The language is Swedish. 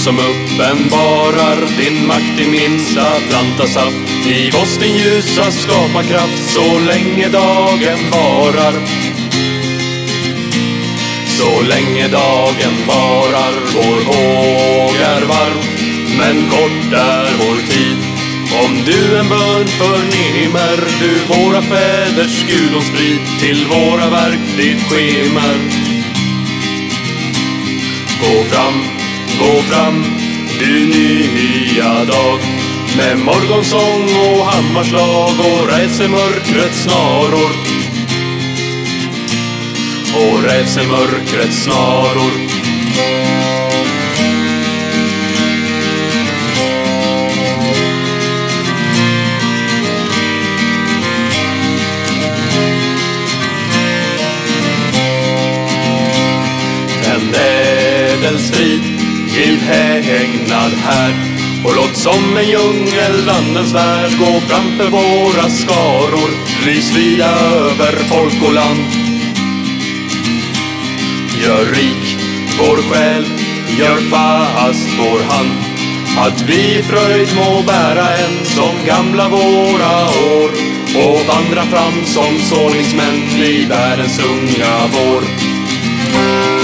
som uppenbarar din makt i minsta planta saft. Giv oss din ljusa skaparkraft så länge dagen varar. Så länge dagen varar, vår håg är varm, men kort är vår tid. Om du en bön förnimmer, du våra fäders Gud och sprid till våra verk ditt skemer. Gå fram, du nya dag, med morgonsång och hammarslag och rädsel mörkrets snaror. Och rädsel mörkrets snaror. Tänd ädelstrid, giv hägnad här, och låt som en djungel landens värld gå framför våra skaror. Lys vida över folk och land. Gör rik vår själ, gör fast vår hand, att vi i fröjd må bära en som gamla våra år, och vandra fram som såningsmän i världens unga vår.